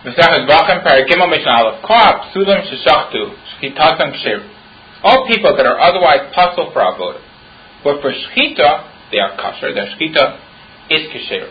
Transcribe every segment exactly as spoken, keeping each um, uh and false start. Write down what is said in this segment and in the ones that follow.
All people that are otherwise pasul for avodah, but for shchita they are kosher. Their shchita is kasher.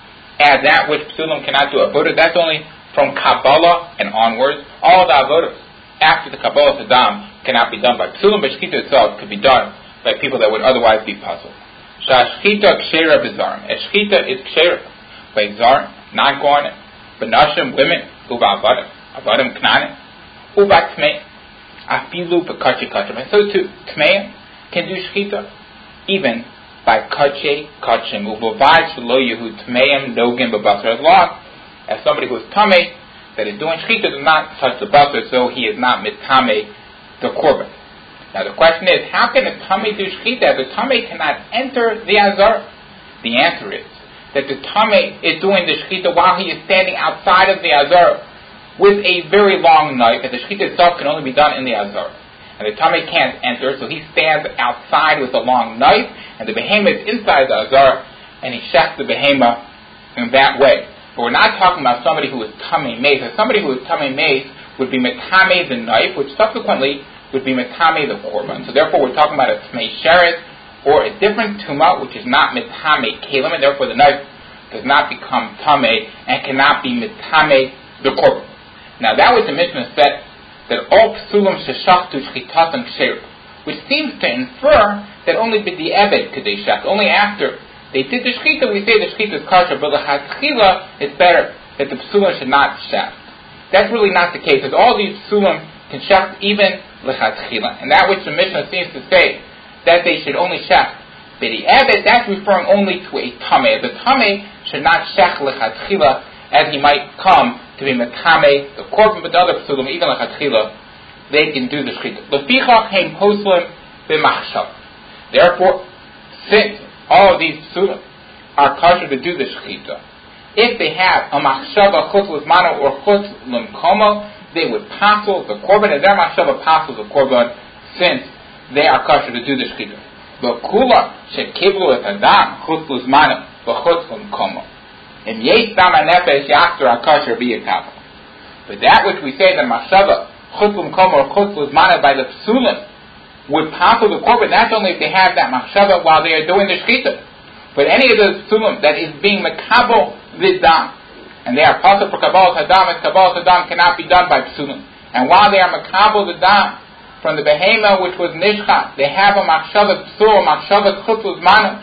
As that which psulim cannot do avodah, that's only from Kabbalah and onwards. All the avodas after the Kabbalah Saddam cannot be done by psulim, but shchita itself could be done by people that would otherwise be pasul. Shchita kshera b'zarim. And shchita is kshera by zarim, non-kohanim, b'nashim, women, uba avadim, avadim knanim, uba tmei, afilu b'kachi kachim. And so too, tmei can do shchita even by kache kachim, u'vovad shelo yehu tmeim nogim b'basar. As long as somebody who is tamei that is doing shchita does not touch the basar, so he is not mitame the korban. Now the question is, how can a tamei do shchita? The tamei cannot enter the azar. The answer is that the tamei is doing the shchita while he is standing outside of the azar with a very long knife, and the shchita itself can only be done in the azar. And the tamei can't enter, so he stands outside with a long knife, and the behemoth is inside the azar, and he shechs the behemoth in that way. But we're not talking about somebody who is tamei meis. Somebody who is tamei meis would be metame the knife, which subsequently would be metame the korban. So therefore we're talking about a tmei sheretz, or a different tuma, which is not metame kelim, and therefore the knife does not become tamei and cannot be metame the korban. Now that was the Mishnah said that all psulim sheshachtu shchitatam ksher, which seems to infer that only b'di'eved could they shech, only after they did the shchita we say the shchita is kosher, but l'chatchila it's better that the psulim should not shech. That's really not the case, because all these psulim can shech even l'chatchila, and that which the Mishnah seems to say that they should only shech b'di'eved, that's referring only to a tamei. The tamei should not shech l'chatchila as he might come to be metame the korban, but the other psulim, even l'chatchila, they can do the shchita. Lefichach heim poslim b'machshav. Therefore, since all of these psulim are kosher to do the shchita, if they have a machshava chutz l'zmano or chutz l'mkomo, they would passel the korban, and their machshava passels the korban, since they are kosher to do the shchita. But kula shekiblu et adam chutz l'zmano v'chutz l'mkomo. And yesh dam hanefesh yachtor hakosher b'yikav. But that which we say that machshava chutz l'mkomo or chutz l'zmano by the psulim would passel the korban, that's only if they have that machshava while they are doing the shchita. But any of those psulim that is being makabel v'dam, and they are passel for kabbalah hadam, and kabbalah hadam cannot be done by psulim. And while they are makabel v'dam from the behema which was nishchat, they have a machshava psul, a machshava chutz l'zmano,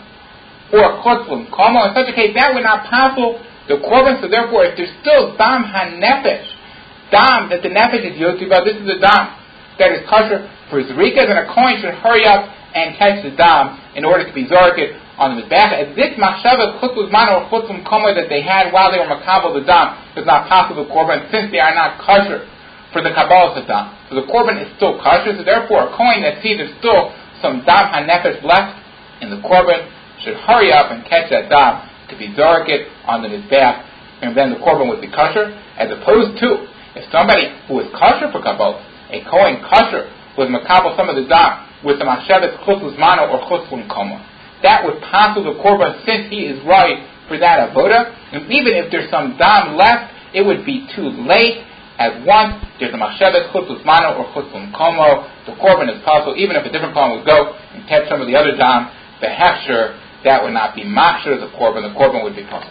or chutz l'mkomo. In such a case, that would not passel the korban. So therefore, if there's still dam hanefesh, dam that the nefesh is yotiva, this is the dam that is kosher for zrika, then a kohen should hurry up and catch the dam in order to be zorket on the mizbeach. As this machshava chutz l'zmano or chutz l'mkomo that they had while they were makabel the dam does not passel the korban, since they are not kosher for the kabbalah dam. So the korban is still kosher. So therefore, a kohen that sees there's still some dam hanefesh left in the korban should hurry up and catch that dam to be zorket on the mizbeach, and then the korban would be kosher. As opposed to if somebody who is kosher for kabbalah, a kohen kosher, was makabel some of the dam with the machshavas chutz l'zmano or chutz l'mkomo, that would passel the korban, since he is right for that avoda. And even if there's some dam left, it would be too late. As once there's a machshavas chutz l'zmano or chutz l'mkomo, the korban is passel. Even if a different kohen would go and catch some of the other dam, the hefsher, that would not be machsher the korban. The korban would be passel.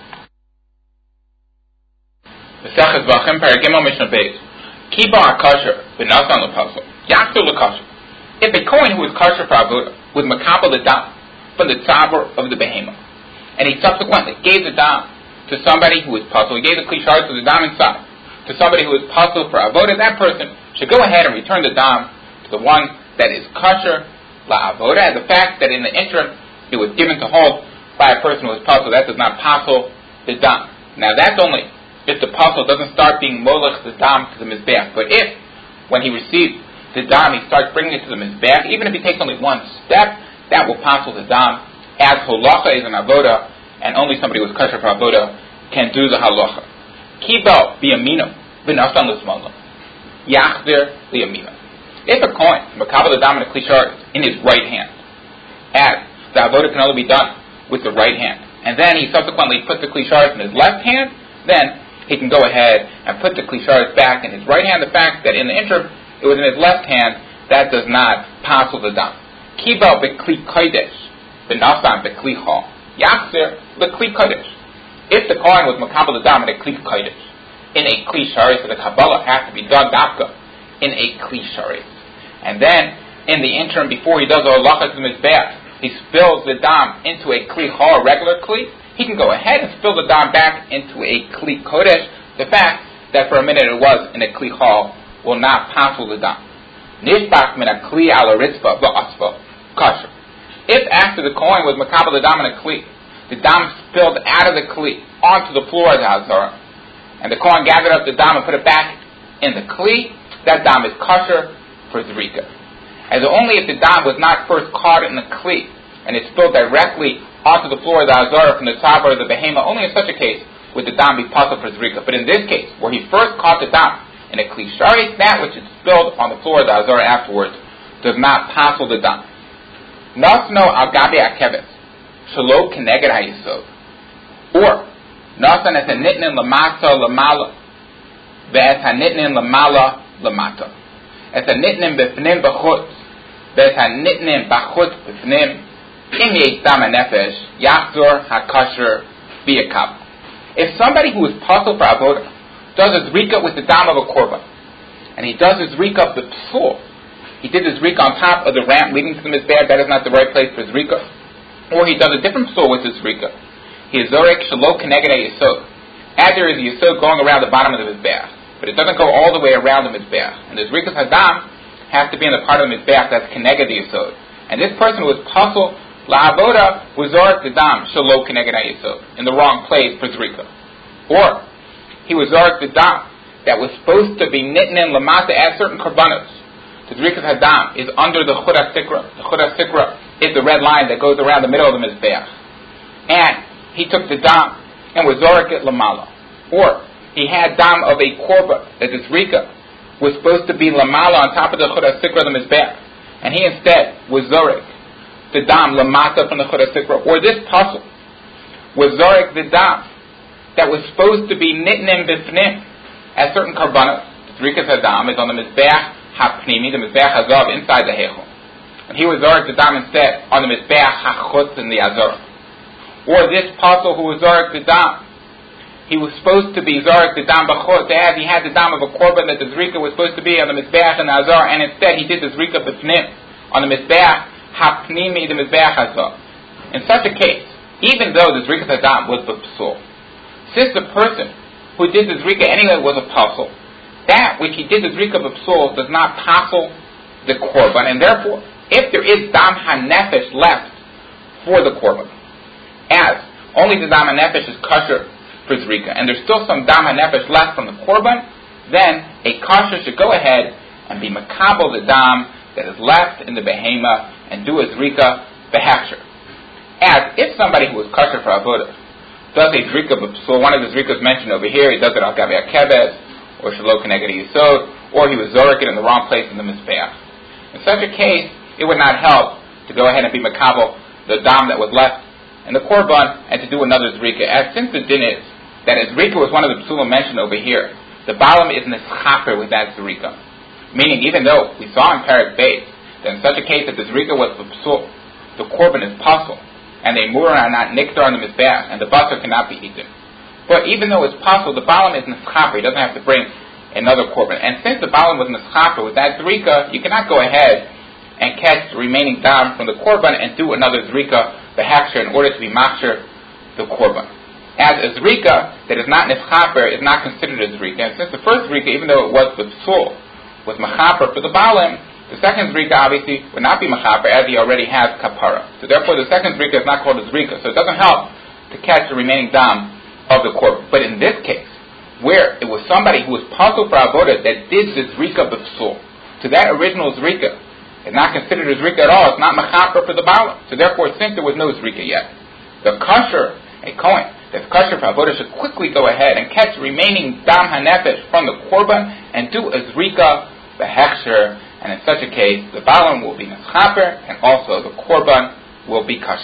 Mesechet Vachim, Paragimel Mishnah Beis. Kiba HaKosher, B'nasan L'Pasel, Yachtor L'Kosher. If a kohen who is kosher for avodah was makabel the dam from the tzabur of the behemoth, and he subsequently gave the dam to somebody who was puzzled, he gave the klishar to the dam inside to somebody who was puzzled for avodah, that person should go ahead and return the dam to the one that is kosher la avodah. As the fact that in the interim it was given to hold by a person who was puzzled, that does not puzzle the dam. Now that's only if the puzzle doesn't start being molech the dam to the mizbeach. But if when he receives the dam he starts bringing it to the mizbeach, even if he takes only one step, that will puzzle the dam, as halacha is an avodah, and only somebody who is kosher for avodah can do the halacha. Kibel biyamino v'nasan l'smalo yachzir liyamino. If a kohen makabel the dam and a klishar in his right hand, as the avodah can only be done with the right hand, and then he subsequently puts the klishar in his left hand, then he can go ahead and put the Kli Sharetz back in his right hand. The fact that in the interim it was in his left hand, that does not passel the dam. Kiba beKli Kodesh, benasan beKli Chol, Yachzer beKli Kodesh. If the Kohen was makabel the dam in a Kli Kodesh, in a Kli Sharetz, so the Kabbalah has to be done dafka in a Kli Sharetz. And then, in the interim, before he does all lachas mizbeach, he spills the dam into a Kli Chol, a regular Kli, he can go ahead and spill the dam back into a Kli Kodesh. The fact that for a minute it was in a Kli Chol will not passel the dam. Nishbach min a Kli ala ritzvah v'asva kasher. If after the Kohen was makabel the dam in a Kli, the dam spilled out of the Kli onto the floor of the Hazara, and the Kohen gathered up the dam and put it back in the Kli, that dam is kasher for zrika. As only if the dam was not first caught in the Kli, and it spilled directly onto the floor of the Hazara from the tzava or the behema, only in such a case would the dam be passel for zrika. But in this case, where he first caught the dam in a Kli Sharetz, that which is spilled on the floor of the Hazara afterwards does not passel the dam. Nasno al gabi akeves, shelo keneged hayisod. Or, nasan es hanitnin lamata lamala, ve'es hanitnin lamala lamata. Es hanitnin b'fnim b'chutz, ve'es hanitnin b'chutz b'fnim, im yesh dam hanefesh, yachzor hakasher b'yakab. If somebody who is passel for avodah does his zrika with the dam of a korban, and he does his zrika with psul, he did his zrika on top of the ramp leading to the mizbeach, that is not the right place for zrika, or he does a different psul with his zrika. He is zorek shelo keneged hayisod. As there is a yisod going around the bottom of the mizbeach, but it doesn't go all the way around the mizbeach, and the zrikas hadam has to be in the part of the mizbeach that's keneged the yisod. And this person who was passel la'avoda was zorek the dam shelo keneged hayisod, in the wrong place for zrika. Or he was zorek the dam that was supposed to be nitnin lamata as certain korbanos. The zrikas hadam is under the chud hasikra. The chud hasikra is the red line that goes around the middle of the mizbeach. And he took the dam and was zorek it lamala. Or he had dam of a korban that the zrika was supposed to be lamala on top of the chud hasikra of the mizbeach, and he instead was zorek the dam lamata from the chud hasikra. Or this puzzle was zorek the dam that was supposed to be nitnim b'fnim as certain karbanos. The zrikas hadam is on the mizbeach hapnimi, the mizbeach hazav inside the heichal, and he was zorek the dam instead on the mizbeach hachutz in the Hazara. Or this puzzle who was zorek the dam, he was supposed to be zorek the dam b'chutz, as he had the dam of a korban that the zrika was supposed to be on the mizbeach and the Hazara, and instead he did the zrika b'fnim on the mizbeach hapnimi, the mizbeach hazav. In such a case, even though the zrika hadam was b'psul, since the person who did the zrika anyway was a puzzle, that which he did the zrika b'psul does not passel the korban, and therefore, if there is dam hanefesh left for the korban, as only the dam hanefesh is kosher for zrika, and there's still some dam hanefesh left from the korban, then a kosher should go ahead and be makabel the dam that is left in the behema and do a zrika behechsher. As if somebody who was kosher for avodah does a zrika b'psul, one of the zrikas mentioned over here, he does it al gabi akeves, or shelo keneged hayisod, or he was zorek it in the wrong place in the mizbeach. In such a case, it would not help to go ahead and be makabel the dam that was left in the korban and to do another zrika. As since the din is that a zrika was one of the psulim mentioned over here, the balam is nischaper with that zrika. Meaning, even though we saw in Parak Beis that in such a case that the zrika was the psul, the korban is pasul, and the murah are not niktar on the mizbeach, and the basar cannot be eaten. But even though it's possible, the balam is nischaper, he doesn't have to bring another korban. And since the balam was nischaper with that zrika, you cannot go ahead and catch the remaining dam from the korban and do another zrika, the hechsher, in order to be machsher the korban. As a zrika that is not nischaper is not considered a zrika. And since the first zrika, even though it was the psul, was machaper for the balam, the second zrika obviously would not be machaper as he already has kapara. So therefore the second zrika is not called a zrika. So it doesn't help to catch the remaining dam of the korban. But in this case, where it was somebody who was passel for avodah that did the zrika b'psul, to that original zrika, it's not considered a zrika at all. It's not machaper for the balam. So therefore, since there was no zrika yet, the kosher, a kohen that's kosher for avodah, should quickly go ahead and catch the remaining dam hanefesh from the korban and do a zrika the hechsher. And in such a case, the balam will be machaper and also the korban will be kosher.